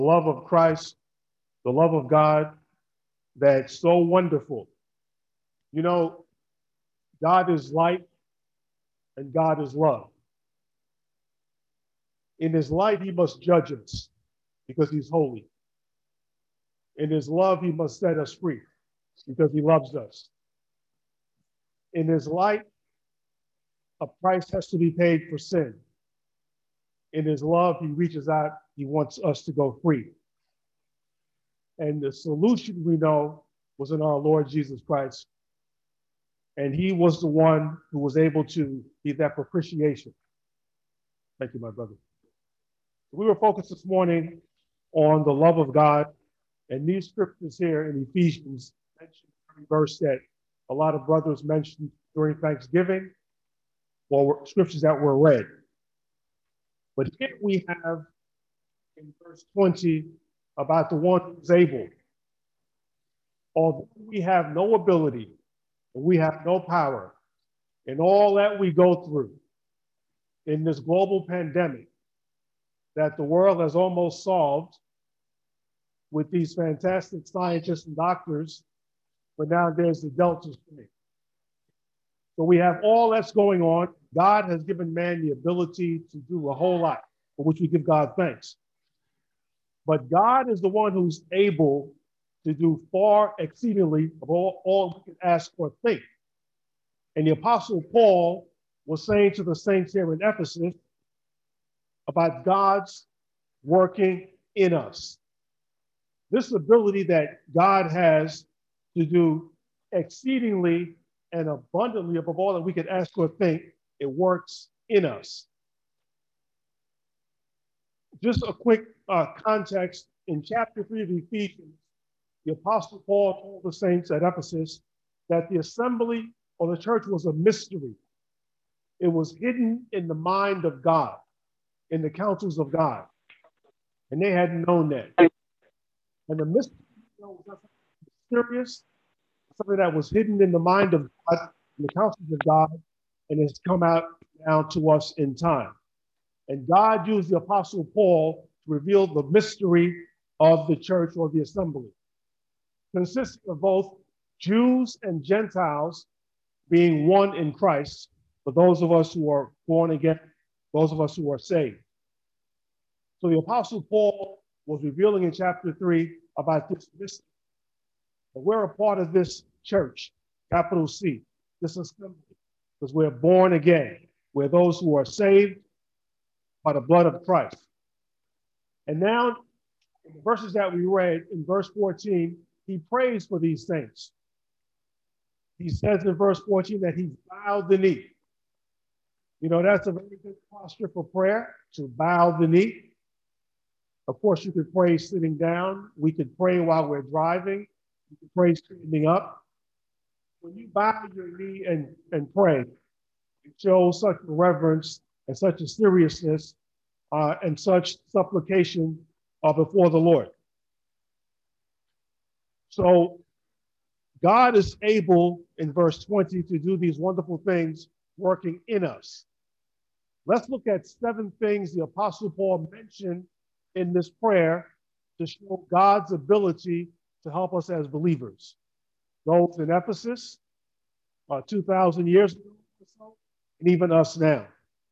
love of Christ, the love of God that's so wonderful. You know, God is light and God is love. In his light, he must judge us because he's holy. In his love, he must set us free because he loves us. In his light, a price has to be paid for sin. In his love, he reaches out, he wants us to go free. And the solution we know was in our Lord Jesus Christ. And he was the one who was able to be that propitiation. Thank you, my brother. We were focused this morning on the love of God. And these scriptures here in Ephesians mention every verse that a lot of brothers mentioned during Thanksgiving, or scriptures that were read. But here we have in verse 20 about the one who's able. Although we have no ability, and we have no power, in all that we go through in this global pandemic that the world has almost solved with these fantastic scientists and doctors, but now there's the Delta strain. So we have all that's going on. God has given man the ability to do a whole lot, for which we give God thanks. But God is the one who's able to do far exceedingly of all we can ask or think. And the Apostle Paul was saying to the saints here in Ephesus about God's working in us. This ability that God has to do exceedingly and abundantly above all that we could ask or think, it works in us. Just a quick context. In chapter 3 of Ephesians, the Apostle Paul told the saints at Ephesus that the assembly or the church was a mystery. It was hidden in the mind of God, in the counsels of God. And they hadn't known that. And the mystery was mysterious, something that was hidden in the mind of God, in the counsels of God, and it's come out now to us in time. And God used the Apostle Paul to reveal the mystery of the church or the assembly, consisting of both Jews and Gentiles being one in Christ, for those of us who are born again, those of us who are saved. So the Apostle Paul was revealing in chapter 3 about this mystery. And we're a part of this church, capital C, this assembly, because we're born again. We're those who are saved by the blood of Christ. And now, in the verses that we read, in verse 14, he prays for these saints. He says in verse 14 that he bowed the knee. You know, that's a very good posture for prayer, to bow the knee. Of course, you could pray sitting down. We could pray while we're driving. You could pray standing up. When you bow your knee and pray, it shows such reverence and such a seriousness and such supplication before the Lord. So God is able, in verse 20, to do these wonderful things working in us. Let's look at 7 things the Apostle Paul mentioned in this prayer to show God's ability to help us as believers. Those in Ephesus 2,000 years ago or so, and even us now.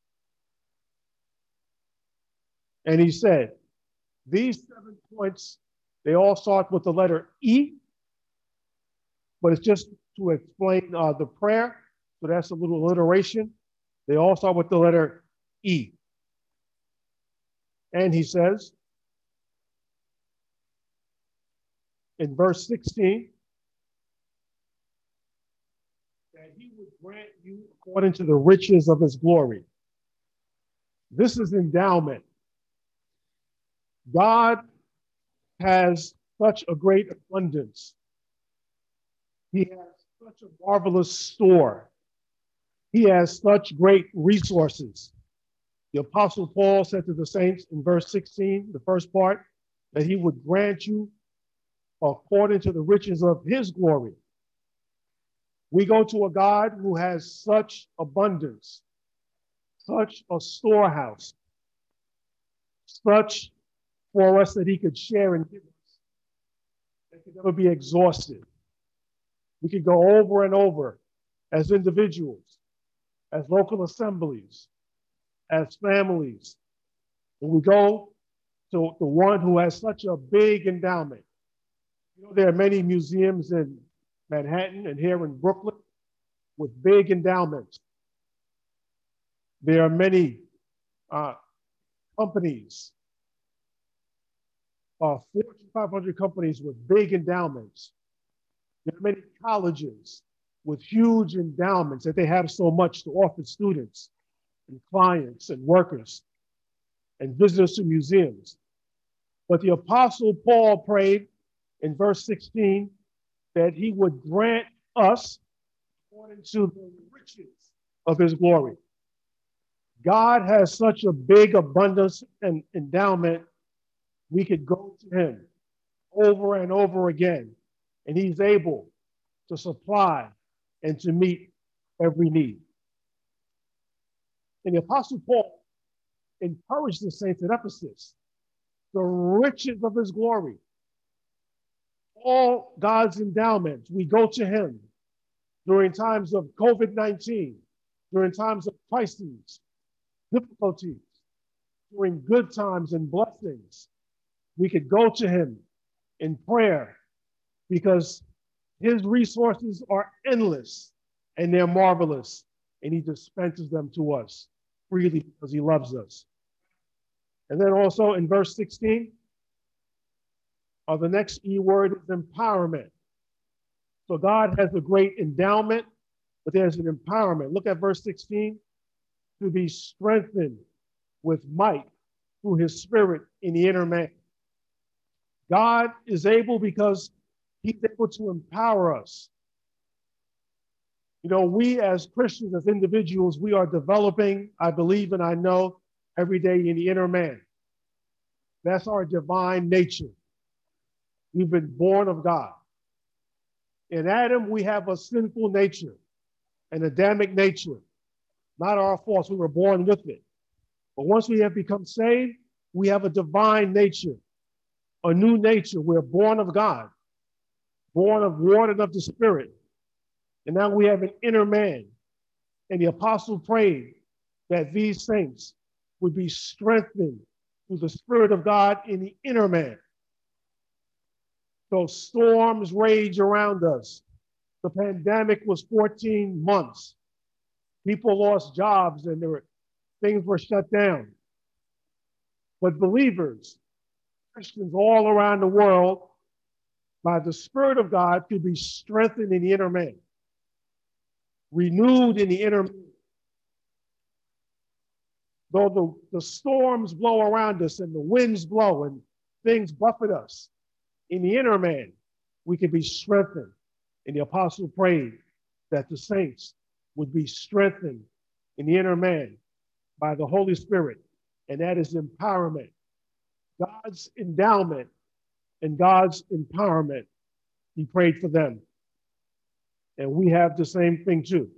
And he said, these 7 points, they all start with the letter E, but it's just to explain the prayer. So that's a little alliteration. They all start with the letter E. And he says in verse 16 that he would grant you according to the riches of his glory. This is endowment. God has such a great abundance. He has such a marvelous store. He has such great resources. The Apostle Paul said to the saints in verse 16, the first part, that he would grant you according to the riches of his glory. We go to a God who has such abundance, such a storehouse, such for us that he could share and give us. It could never be exhausted. We could go over and over as individuals, as local assemblies, as families. When we go to the one who has such a big endowment. You know, there are many museums in Manhattan and here in Brooklyn with big endowments. There are many companies, Fortune 500 companies with big endowments. There are many colleges with huge endowments that they have so much to offer students and clients and workers and visitors to museums. But the Apostle Paul prayed in verse 16 that he would grant us according to the riches of his glory. God has such a big abundance and endowment, we could go to him over and over again, and he's able to supply and to meet every need. And the Apostle Paul encouraged the saints at Ephesus, the riches of his glory. All God's endowments, we go to him during times of COVID-19, during times of crises, difficulties, during good times and blessings. We could go to him in prayer because his resources are endless and they're marvelous, and he dispenses them to us freely because he loves us. And then also in verse 16, the next E word is empowerment. So God has a great endowment, but there's an empowerment. Look at verse 16. To be strengthened with might through his spirit in the inner man. God is able because he's able to empower us. You know, we as Christians, as individuals, we are developing, I believe and I know, every day in the inner man. That's our divine nature. We've been born of God. In Adam, we have a sinful nature, an Adamic nature. Not our fault, we were born with it. But once we have become saved, we have a divine nature, a new nature. We're born of God, born of water and of the Spirit. And now we have an inner man. And the apostle prayed that these saints would be strengthened through the Spirit of God in the inner man. So storms rage around us. The pandemic was 14 months. People lost jobs and things were shut down. But believers, Christians all around the world, by the Spirit of God, could be strengthened in the inner man, renewed in the inner man. Though the storms blow around us and the winds blow and things buffet us, in the inner man, we can be strengthened. And the apostle prayed that the saints would be strengthened in the inner man by the Holy Spirit. And that is empowerment. God's endowment and God's empowerment. He prayed for them. And we have the same thing too.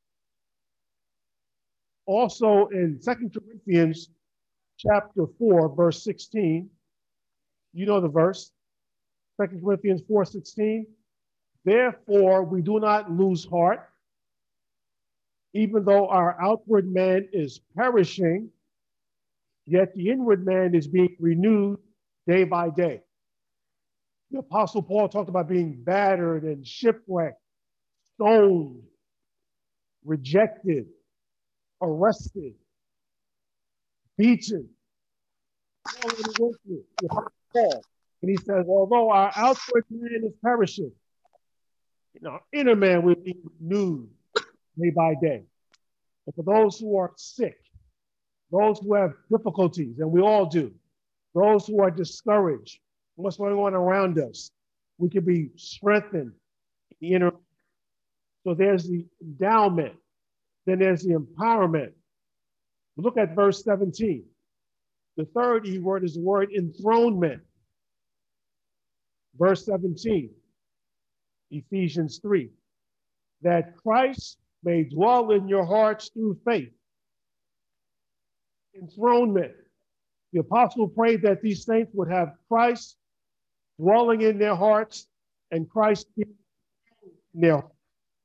Also in 2 Corinthians chapter 4, verse 16, you know the verse, 2 Corinthians 4:16. Therefore, we do not lose heart, even though our outward man is perishing, yet the inward man is being renewed day by day. The Apostle Paul talked about being battered and shipwrecked, stoned, rejected, arrested, beaten. And he says, although our outward man is perishing, our inner man will be renewed day by day. And for those who are sick, those who have difficulties, and we all do, those who are discouraged, what's going on around us, we can be strengthened in the inner. So there's the endowment, then there's the empowerment. Look at verse 17. The third E word is the word enthronement. Verse 17, Ephesians 3, that Christ may dwell in your hearts through faith. Enthronement. The apostle prayed that these saints would have Christ dwelling in their hearts and Christ in their hearts.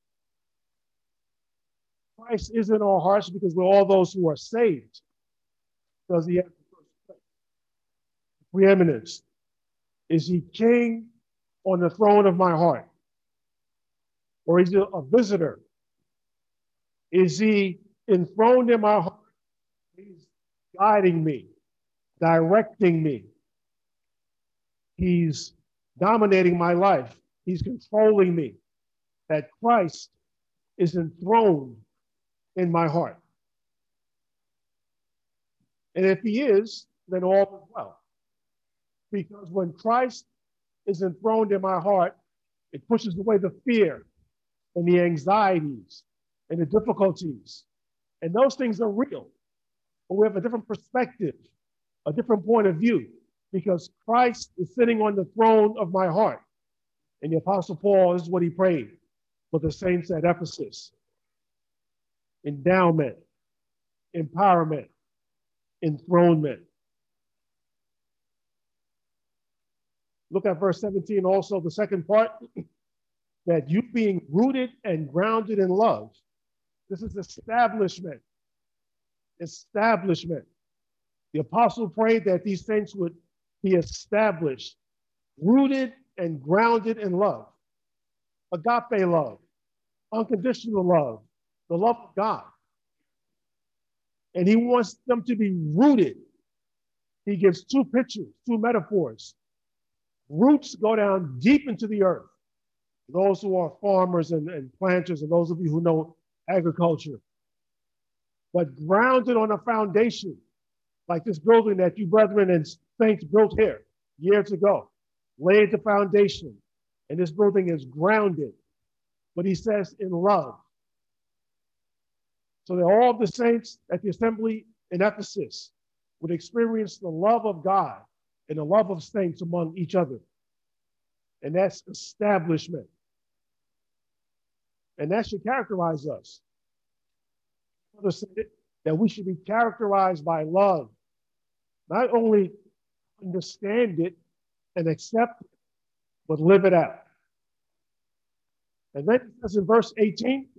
Christ is in our hearts because we're all those who are saved. Does he have the first place? Preeminence? Is he king on the throne of my heart? Or is he a visitor? Is he enthroned in my heart? He's guiding me, directing me. He's dominating my life. He's controlling me. That Christ is enthroned in my heart. And if he is, then all is well. Because when Christ is enthroned in my heart, it pushes away the fear and the anxieties and the difficulties. And those things are real. But we have a different perspective, a different point of view, because Christ is sitting on the throne of my heart. And the Apostle Paul, this is what he prayed for the saints at Ephesus. Endowment, empowerment, enthronement. Look at verse 17 also, the second part, that you being rooted and grounded in love. This is establishment. Establishment. The apostle prayed that these saints would be established, rooted and grounded in love. Agape love, unconditional love, the love of God. And he wants them to be rooted. He gives two pictures, two metaphors. Roots go down deep into the earth. Those who are farmers and planters, and those of you who know agriculture. But grounded on a foundation, like this building that you brethren and saints built here years ago, laid the foundation, and this building is grounded. But he says in love. So that all the saints at the assembly in Ephesus would experience the love of God and the love of saints among each other. And that's establishment. And that should characterize us. Others said that we should be characterized by love. Not only understand it and accept it, but live it out. And then it says in verse 18,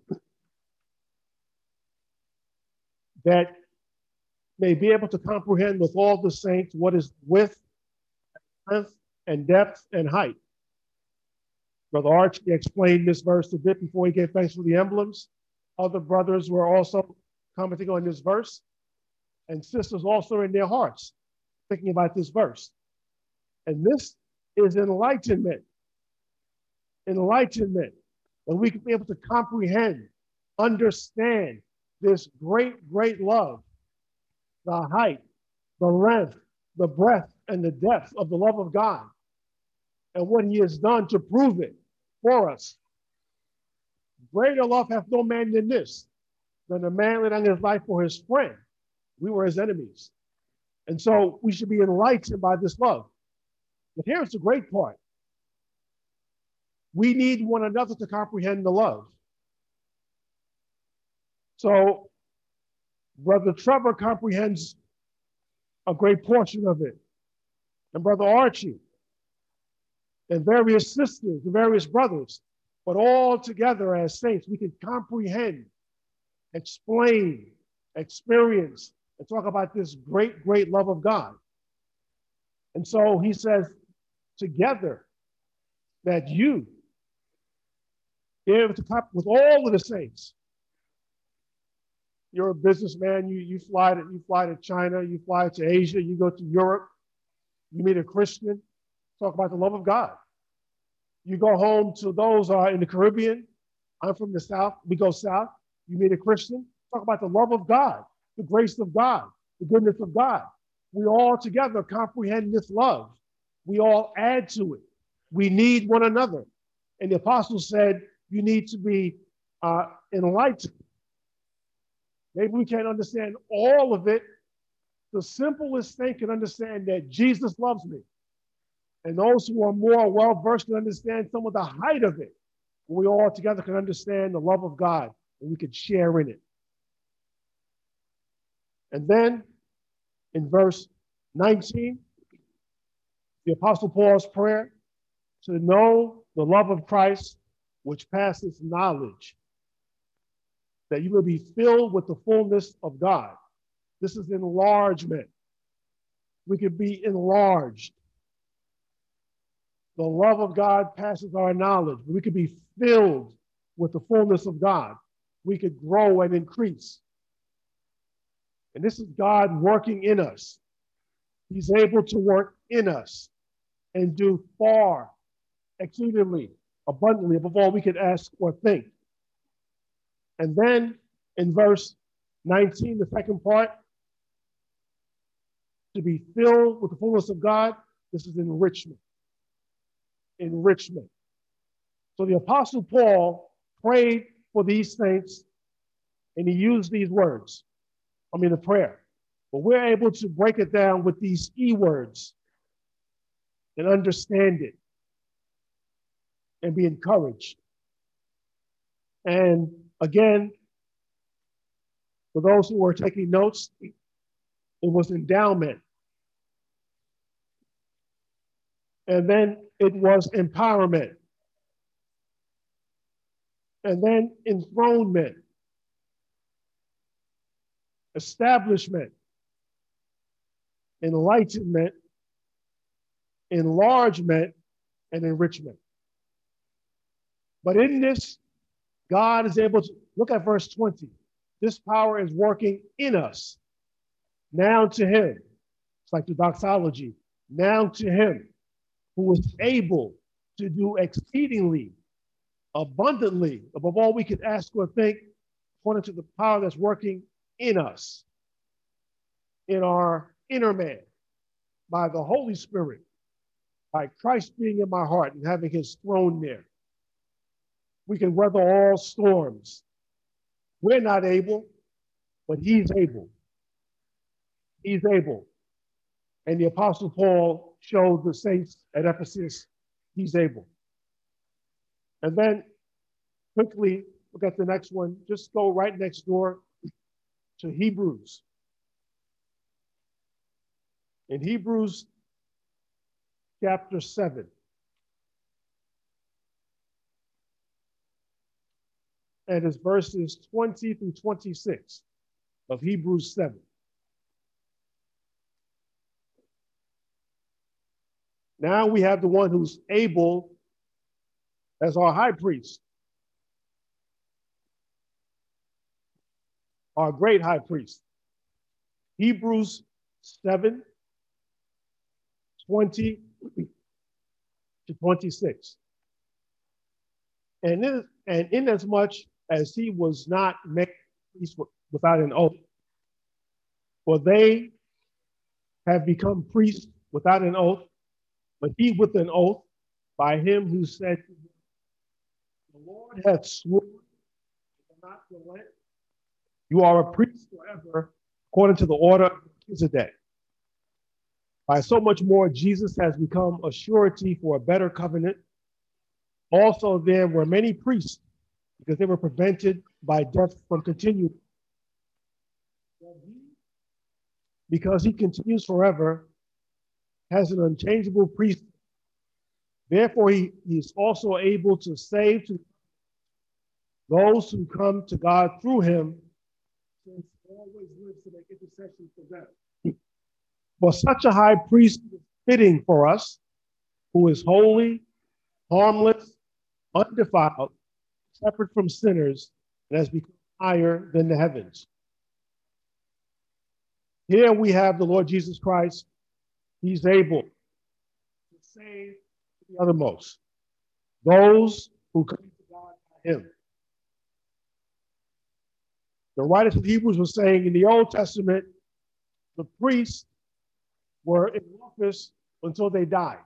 that may be able to comprehend with all the saints what is width, length, and depth, and height. Brother Archie explained this verse a bit before he gave thanks for the emblems. Other brothers were also commenting on this verse, and sisters also in their hearts, thinking about this verse. And this is enlightenment. Enlightenment. And we can be able to comprehend, understand this great, great love, the height, the length, the breadth, and the depth of the love of God, and what he has done to prove it for us. Greater love hath no man than this, than a man laying down his life for his friend. We were his enemies. And so we should be enlightened by this love. But here's the great part. We need one another to comprehend the love. So Brother Trevor comprehends a great portion of it. And Brother Archie, and various sisters, and various brothers, but all together as saints, we can comprehend, explain, experience, and talk about this great, great love of God. And so he says, together, that you be able to come with all of the saints. You're a businessman, you fly to China, you fly to Asia, you go to Europe, you meet a Christian, talk about the love of God. You go home to those in the Caribbean. I'm from the South. We go south. You meet a Christian, talk about the love of God, the grace of God, the goodness of God. We all together comprehend this love. We all add to it. We need one another. And the apostle said, you need to be enlightened. Maybe we can't understand all of it. The simplest thing can understand that Jesus loves me. And those who are more well-versed can understand some of the height of it. We all together can understand the love of God, and we can share in it. And then in verse 19, the Apostle Paul's prayer, to know the love of Christ, which passes knowledge, that you will be filled with the fullness of God. This is enlargement. We could be enlarged. The love of God passes our knowledge. We could be filled with the fullness of God. We could grow and increase. And this is God working in us. He's able to work in us and do far, exceedingly, abundantly, above all we could ask or think. And then in verse 19, the second part, to be filled with the fullness of God, this is enrichment. Enrichment. So the Apostle Paul prayed for these saints, and he used these words. The prayer. But we're able to break it down with these key words and understand it and be encouraged. And again, for those who are taking notes, it was endowment. And then it was empowerment. And then enthronement, establishment, enlightenment, enlargement, and enrichment. But in this, God is able to, look at verse 20. This power is working in us. Now to him, it's like the doxology, now to him who is able to do exceedingly, abundantly, above all we could ask or think, according to the power that's working in us, in our inner man, by the Holy Spirit, by Christ being in my heart and having his throne there. We can weather all storms. We're not able, but he's able. He's able. And the Apostle Paul showed the saints at Ephesus, he's able. And then quickly, look at the next one. Just go right next door to Hebrews. In Hebrews chapter 7. And it's verses 20 through 26 of Hebrews 7. Now we have the one who's able as our high priest, our great high priest. Hebrews 7, 20 to 26. And inasmuch as he was not made priest without an oath, for they have become priests without an oath, but he with an oath, by him who said, the Lord hath sworn, not relent. You are a priest forever, according to the order of Melchizedek. By so much more, Jesus has become a surety for a better covenant. Also, there were many priests, because they were prevented by death from continuing. Because he continues forever, has an unchangeable priest. Therefore, he is also able to save to those who come to God through him, since he always lives to make intercession for them. For such a high priest is fitting for us, who is holy, harmless, undefiled, separate from sinners, and has become higher than the heavens. Here we have the Lord Jesus Christ. He's able to save the uttermost, those who come to God by him. The writers of Hebrews were saying in the Old Testament, the priests were in office until they died.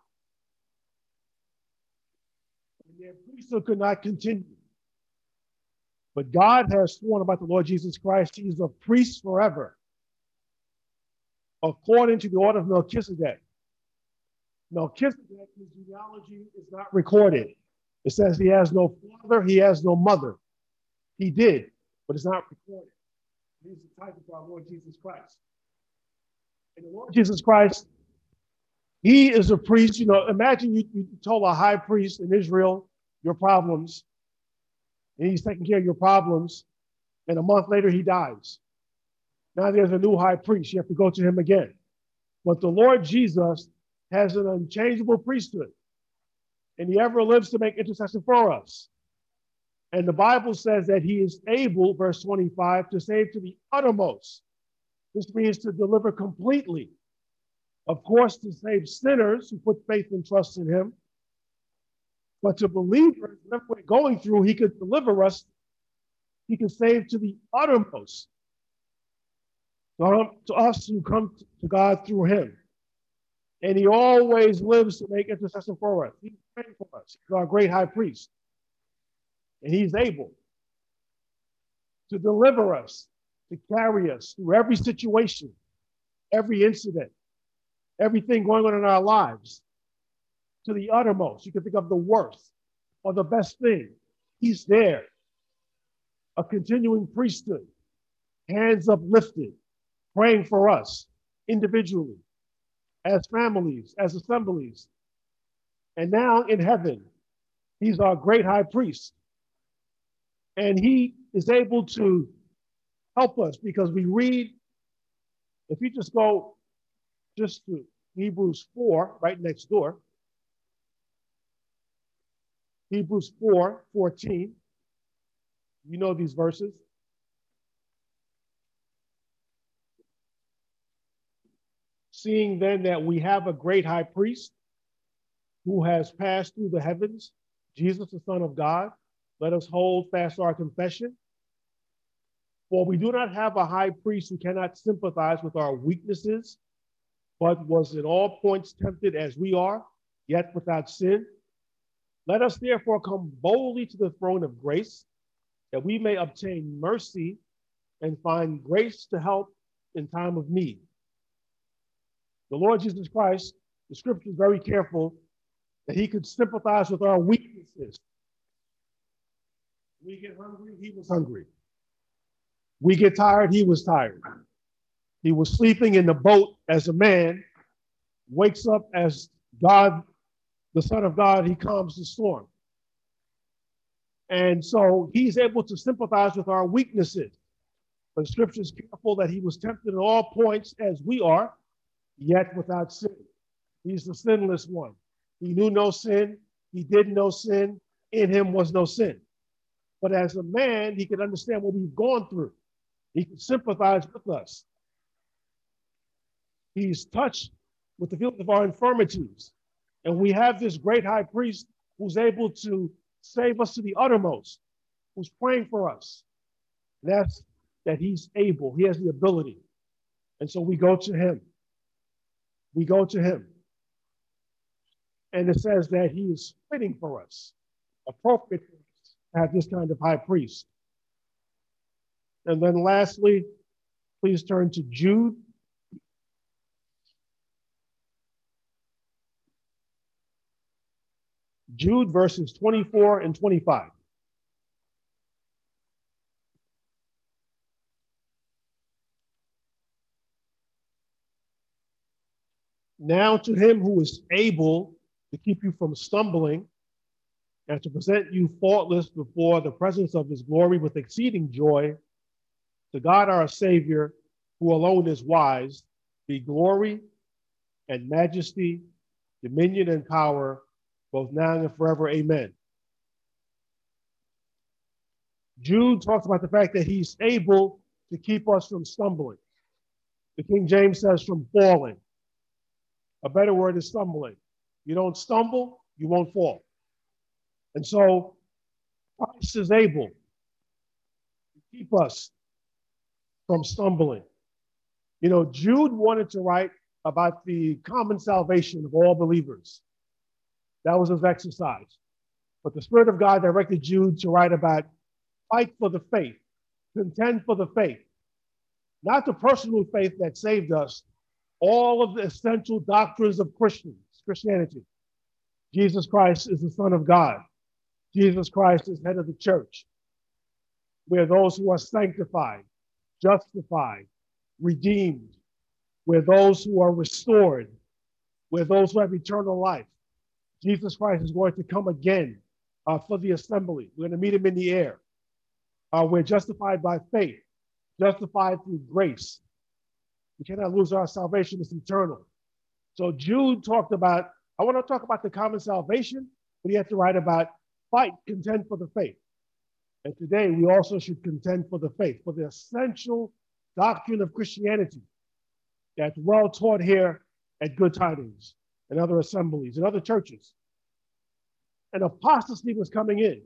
And their priesthood could not continue. But God has sworn about the Lord Jesus Christ, he is a priest forever, according to the order of Melchizedek. Melchizedek, his genealogy is not recorded. It says he has no father, he has no mother. He did, but it's not recorded. He's the type of our Lord Jesus Christ. And the Lord Jesus Christ, he is a priest. You know, imagine you told a high priest in Israel your problems, and he's taking care of your problems, and a month later he dies. Now there's a new high priest. You have to go to him again. But the Lord Jesus has an unchangeable priesthood, and he ever lives to make intercession for us. And the Bible says that he is able, verse 25, to save to the uttermost. This means to deliver completely. Of course, to save sinners who put faith and trust in him. But to believers, whatever we're going through, he could deliver us. He can save to the uttermost. To us who come to God through him. And he always lives to make intercession for us. He's praying for us. He's our great high priest. And he's able to deliver us, to carry us through every situation, every incident, everything going on in our lives, to the uttermost. You can think of the worst or the best thing. He's there. A continuing priesthood, hands uplifted, praying for us individually, as families, as assemblies. And now in heaven, he's our great high priest. And he is able to help us because we read, if you just go just to Hebrews 4, right next door, Hebrews 4:14. You know these verses. Seeing then that we have a great high priest who has passed through the heavens, Jesus, the Son of God, let us hold fast our confession. For we do not have a high priest who cannot sympathize with our weaknesses, but was in all points tempted as we are, yet without sin. Let us therefore come boldly to the throne of grace, that we may obtain mercy and find grace to help in time of need. The Lord Jesus Christ, the scripture is very careful that he could sympathize with our weaknesses. We get hungry, he was hungry. We get tired, he was tired. He was sleeping in the boat as a man, wakes up as God, the Son of God, he calms the storm. And so he's able to sympathize with our weaknesses. But scripture is careful that he was tempted at all points as we are, yet without sin. He's the sinless one. He knew no sin. He did no sin. In him was no sin. But as a man, he could understand what we've gone through. He could sympathize with us. He's touched with the feelings of our infirmities. And we have this great high priest who's able to save us to the uttermost, who's praying for us. And that's that he's able. He has the ability. And so we go to him. We go to him. And it says that he is fitting for us, appropriate for us to have this kind of high priest. And then lastly, please turn to Jude. Jude verses 24 and 25. Now to him who is able to keep you from stumbling and to present you faultless before the presence of his glory with exceeding joy, to God our Savior, who alone is wise, be glory and majesty, dominion and power, both now and forever. Amen. Jude talks about the fact that he's able to keep us from stumbling. The King James says from falling. A better word is stumbling. You don't stumble, you won't fall. And so Christ is able to keep us from stumbling. You know, Jude wanted to write about the common salvation of all believers. That was his exercise. But the Spirit of God directed Jude to write about fight for the faith, contend for the faith, not the personal faith that saved us, all of the essential doctrines of Christianity. Jesus Christ is the Son of God. Jesus Christ is head of the church. We are those who are sanctified, justified, redeemed, We're those who are restored. We're those who have eternal life. Jesus Christ is going to come again for the assembly. We're going to meet him in the air. We're justified by faith, justified through grace. We cannot lose our salvation. It's eternal. So Jude talked about, I want to talk about the common salvation, but he had to write about fight, contend for the faith. And today we also should contend for the faith, for the essential doctrine of Christianity that's well taught here at Good Tidings and other assemblies and other churches. And apostasy was coming in.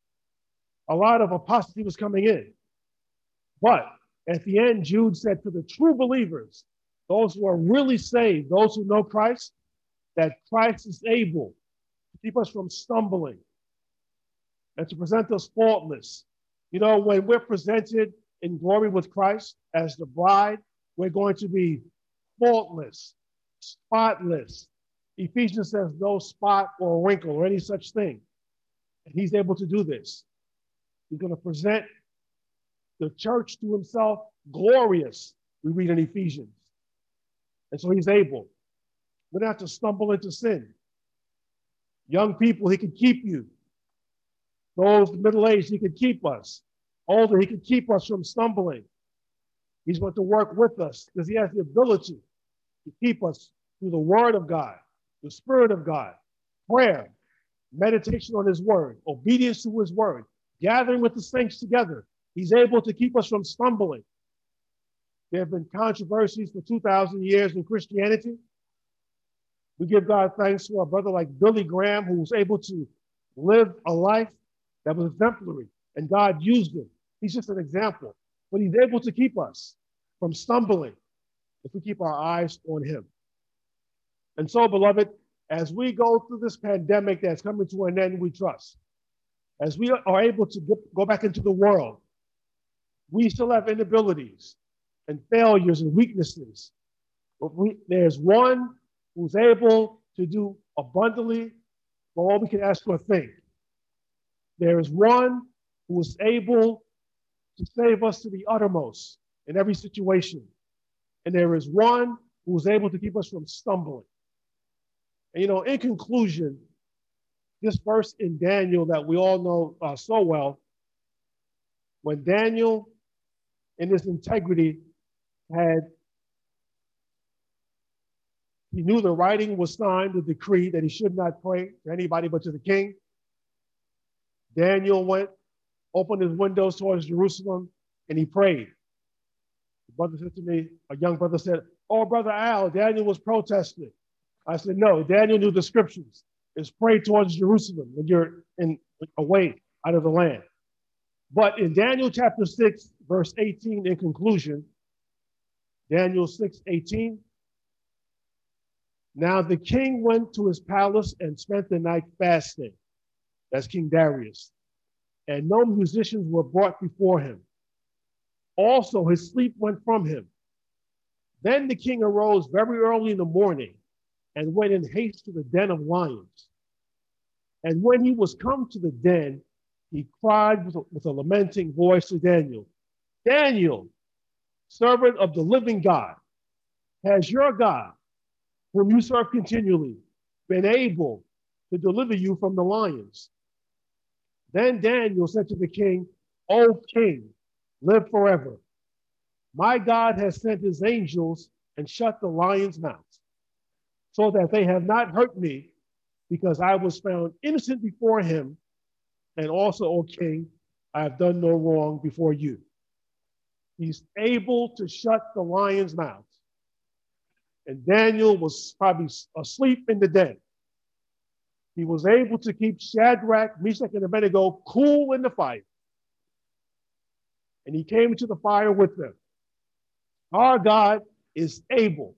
A lot of apostasy was coming in. But at the end, Jude said to the true believers, those who are really saved, those who know Christ, that Christ is able to keep us from stumbling and to present us faultless. You know, when we're presented in glory with Christ as the bride, we're going to be faultless, spotless. Ephesians says no spot or wrinkle or any such thing. And he's able to do this. He's going to present the church to himself glorious, we read in Ephesians. And so he's able. We don't have to stumble into sin. Young people, he can keep you. Those middle-aged, he can keep us. Older, he can keep us from stumbling. He's going to work with us because he has the ability to keep us through the word of God, the spirit of God, prayer, meditation on his word, obedience to his word, gathering with the saints together. He's able to keep us from stumbling. There have been controversies for 2,000 years in Christianity. We give God thanks for a brother like Billy Graham, who was able to live a life that was exemplary, and God used him. He's just an example. But he's able to keep us from stumbling if we keep our eyes on him. And so, beloved, as we go through this pandemic that's coming to an end, we trust. As we are able to go back into the world, we still have inabilities and failures and weaknesses. But there's one who's able to do abundantly for all we can ask or think. There is one who is able to save us to the uttermost in every situation. And there is one who is able to keep us from stumbling. And, you know, in conclusion, this verse in Daniel that we all know so well, when Daniel, in his integrity, he knew the writing was signed, the decree that he should not pray to anybody but to the king. Daniel went, opened his windows towards Jerusalem, and he prayed. The brother said to me, a young brother said, "Oh, Brother Al, Daniel was protesting." I said, "No, Daniel knew the scriptures. It's pray towards Jerusalem when you're away out of the land." But in Daniel chapter 6, verse 18, in conclusion, Daniel 6:18, now the king went to his palace and spent the night fasting. That's King Darius. And no musicians were brought before him. Also, his sleep went from him. Then the king arose very early in the morning and went in haste to the den of lions. And when he was come to the den, he cried with a lamenting voice to Daniel, "Daniel, servant of the living God, has your God, whom you serve continually, been able to deliver you from the lions?" Then Daniel said to the king, "O king, live forever. My God has sent his angels and shut the lions' mouths, so that they have not hurt me, because I was found innocent before him. And also, O king, I have done no wrong before you." He's able to shut the lions' mouths. And Daniel was probably asleep in the den. He was able to keep Shadrach, Meshach, and Abednego cool in the fire. And he came into the fire with them. Our God is able.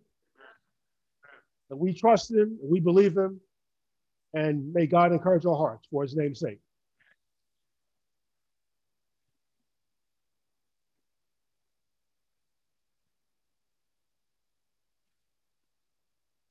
And we trust him, and we believe him, and may God encourage our hearts for his name's sake.